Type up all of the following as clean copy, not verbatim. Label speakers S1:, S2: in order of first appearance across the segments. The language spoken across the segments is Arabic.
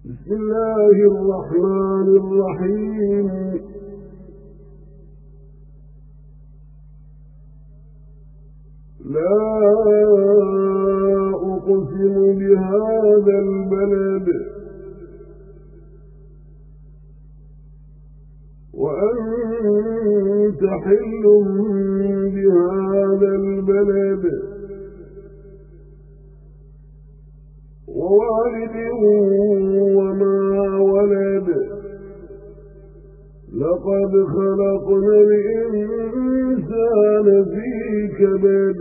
S1: بسم الله الرحمن الرحيم. لا أقسم بهذا البلد وأنت حل بهذا البلد ووالد وما ولد لقد خلقنا الإنسان في كبد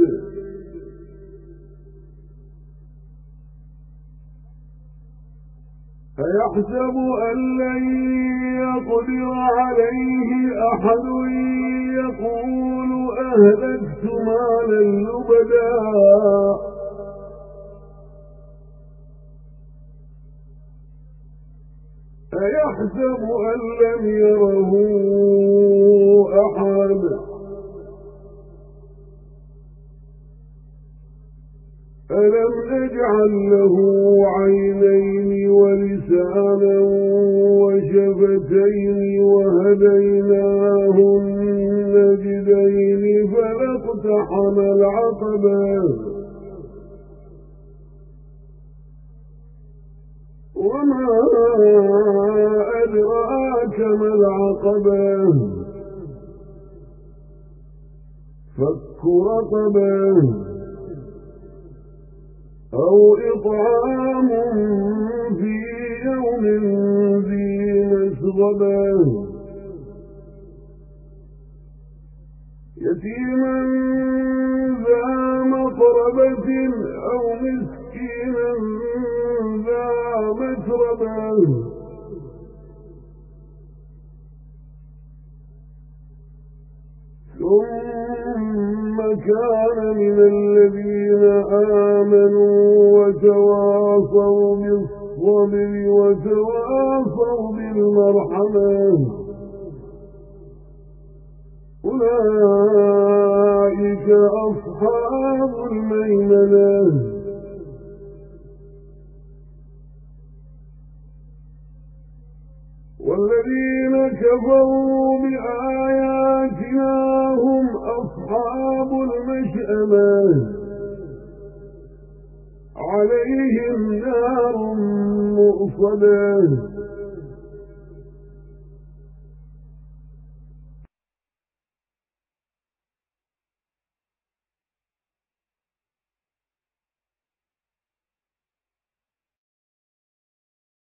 S1: أيحسب أن لن يقدر عليه أحد يقول أهلكت مالا لبدا أيحسب أن لم يره أحد ألم نجعل له عينين ولسانا وشفتين وهديناه النجدين فلا اقتحم العقبة وما أدراك ما العقبة فك رقبة أو إطعام في يوم ذي مسغبة يتيما ذا مقربة أو مسكينا ذا متربة ثم كان من الذين آمنوا وتواصوا بالصبر وتواصوا بالمرحمة أولئك أصحاب الميمنة والذين كفروا بآياتنا هم أصحاب المشأمة عليهم نار مؤصدة